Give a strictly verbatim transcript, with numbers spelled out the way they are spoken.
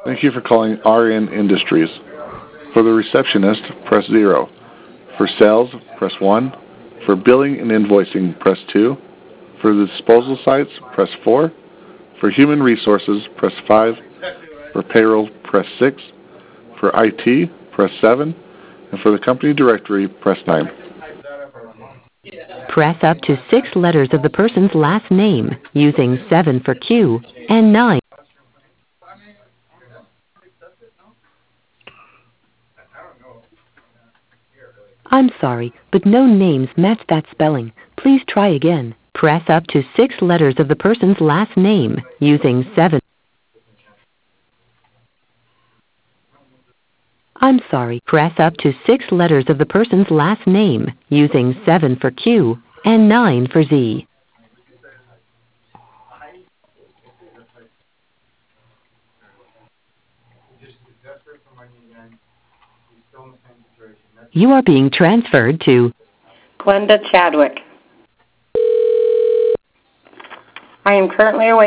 Thank you for calling R N Industries. For the receptionist, press zero. For sales, press one. For billing and invoicing, press two. For the disposal sites, press four. For human resources, press five. For payroll, press six. For I T, press seven. And for the company directory, press nine. Press up to six letters of the person's last name using seven for Q and nine. I'm sorry, but no names match that spelling. Please try again. Press up to six letters of the person's last name using seven. I'm sorry. Press up to six letters of the person's last name using seven for Q and nine for Z. You are being transferred to Glenda Chadwick. I am currently away